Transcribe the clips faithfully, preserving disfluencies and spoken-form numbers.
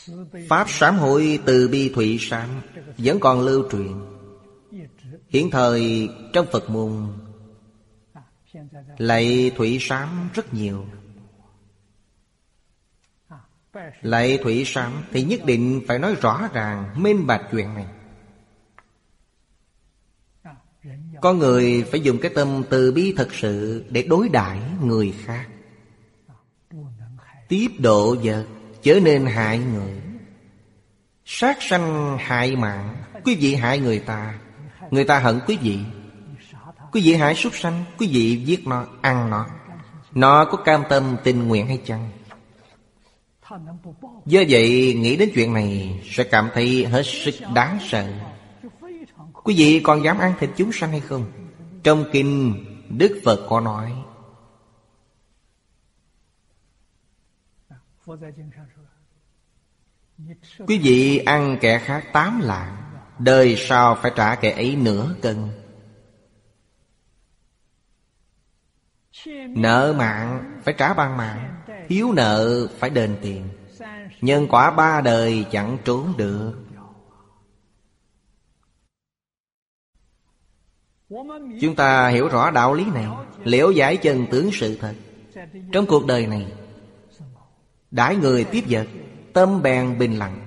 Pháp sám hối từ bi thụy sám vẫn còn lưu truyền. Hiện thời trong Phật môn lạy thụy sám rất nhiều. Lạy thụy sám thì nhất định phải nói rõ ràng minh bạch chuyện này. Con người phải dùng cái tâm từ bi thật sự để đối đãi người khác. Tiếp độ vật chớ nên hại người. Sát sanh hại mạng. Quý vị hại người ta, người ta hận quý vị. Quý vị hại súc sanh, quý vị giết nó, ăn nó, nó có cam tâm tình nguyện hay chăng? Do vậy nghĩ đến chuyện này sẽ cảm thấy hết sức đáng sợ. Quý vị còn dám ăn thịt chúng sanh hay không? Trong kinh Đức Phật có nói, quý vị ăn kẻ khác tám lạng, đời sau phải trả kẻ ấy nửa cân. Nợ mạng phải trả bằng mạng, thiếu nợ phải đền tiền. Nhân quả ba đời chẳng trốn được. Chúng ta hiểu rõ đạo lý này, liễu giải chân tướng sự thật. Trong cuộc đời này, đãi người tiếp vật, tâm bèn bình lặng.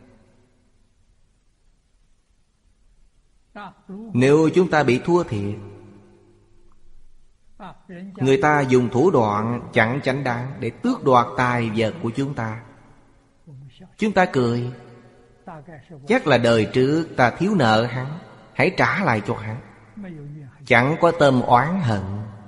Nếu chúng ta bị thua thiệt, người ta dùng thủ đoạn chẳng chánh đáng để tước đoạt tài vật của chúng ta, chúng ta cười, chắc là đời trước ta thiếu nợ hắn, hãy trả lại cho hắn. Chẳng có tâm oán hận.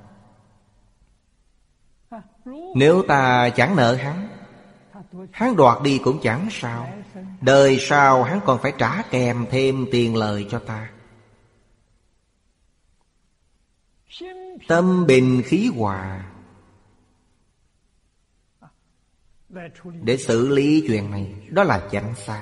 Nếu ta chẳng nợ hắn, hắn đoạt đi cũng chẳng sao, đời sau hắn còn phải trả kèm thêm tiền lời cho ta. Tâm bình khí hòa để xử lý chuyện này, đó là chánh xác.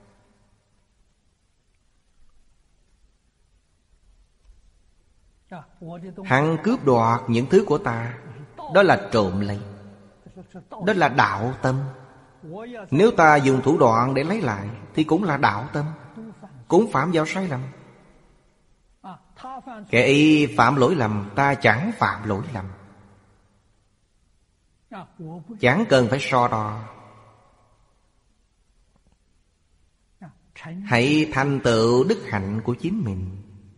Hắn cướp đoạt những thứ của ta, đó là trộm lấy, đó là đạo tâm. Nếu ta dùng thủ đoạn để lấy lại thì cũng là đạo tâm, cũng phạm vào sai lầm. Kẻ ấy phạm lỗi lầm, ta chẳng phạm lỗi lầm, chẳng cần phải so đo. Hãy thành tựu đức hạnh của chính mình.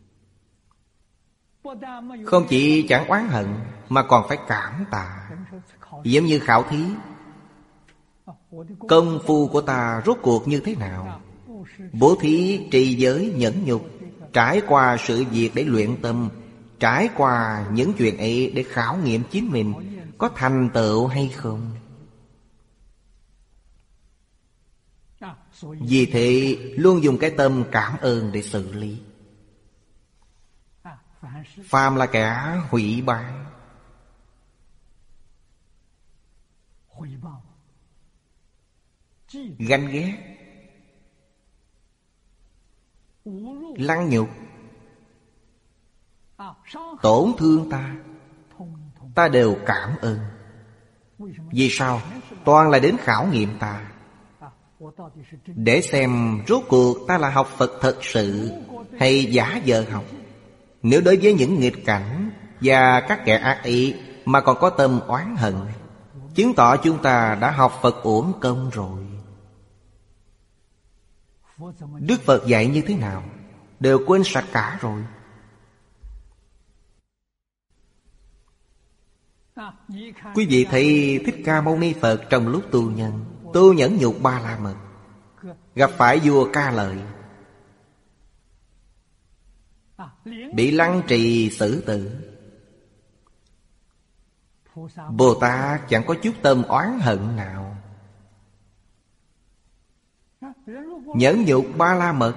Không chỉ chẳng oán hận mà còn phải cảm tạ. Giống như khảo thí, công phu của ta rốt cuộc như thế nào? Bố thí, trì giới, nhẫn nhục, trải qua sự việc để luyện tâm, trải qua những chuyện ấy để khảo nghiệm chính mình có thành tựu hay không. Vì thế luôn dùng cái tâm cảm ơn để xử lý. Phàm là kẻ hủy bại, ganh ghét, lăng nhục, tổn thương ta, ta đều cảm ơn. Vì sao? Toàn là đến khảo nghiệm ta, để xem rốt cuộc ta là học Phật thật sự hay giả vờ học. Nếu đối với những nghịch cảnh và các kẻ ác ý mà còn có tâm oán hận, chứng tỏ chúng ta đã học Phật uổng công rồi. Đức Phật dạy như thế nào đều quên sạch cả rồi. Quý vị thấy Thích Ca Mâu Ni Phật trong lúc tu nhân, tu nhẫn nhục Ba La Mật, gặp phải vua Ca Lợi, bị lăng trì xử tử. Bồ Tát chẳng có chút tâm oán hận nào. Nhẫn nhục Ba La Mật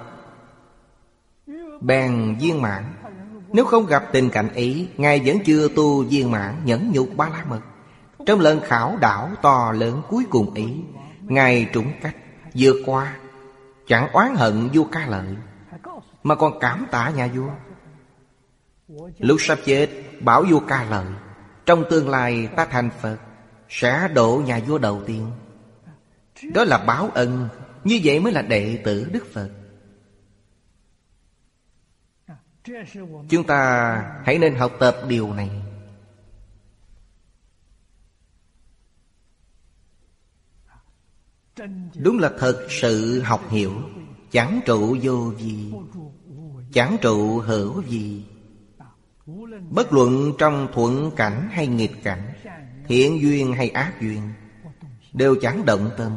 bèn viên mãn. Nếu không gặp tình cảnh ấy, Ngài vẫn chưa tu viên mãn nhẫn nhục Ba La Mật. Trong lần khảo đảo to lớn cuối cùng ấy, Ngài trúng cách vượt qua, chẳng oán hận vua Ca Lợi, mà còn cảm tạ nhà vua. Lúc sắp chết bảo vua Ca Lợi, trong tương lai ta thành Phật, sẽ độ nhà vua đầu tiên. Đó là báo ân, Như vậy mới là đệ tử Đức Phật. Chúng ta hãy nên học tập điều này. Đúng là thật sự học hiểu. Chẳng trụ vô vi, chẳng trụ hữu vi. Bất luận trong thuận cảnh hay nghịch cảnh, thiện duyên hay ác duyên, đều chẳng động tâm.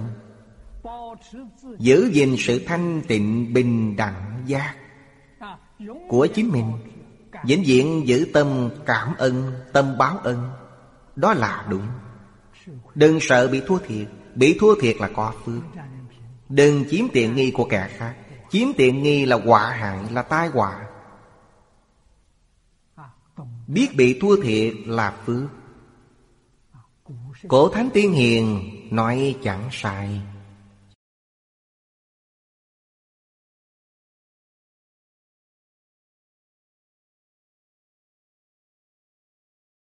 Giữ gìn sự thanh tịnh bình đẳng giác của chính mình, vĩnh viễn giữ tâm cảm ơn, tâm báo ân. Đó là đúng. Đừng sợ bị thua thiệt. Bị thua thiệt là có phước. Đừng chiếm tiện nghi của kẻ khác. Chiếm tiện nghi là họa hại, là tai họa. Biết bị thua thiệt là phước. Cổ Thánh Tiên Hiền nói chẳng sai.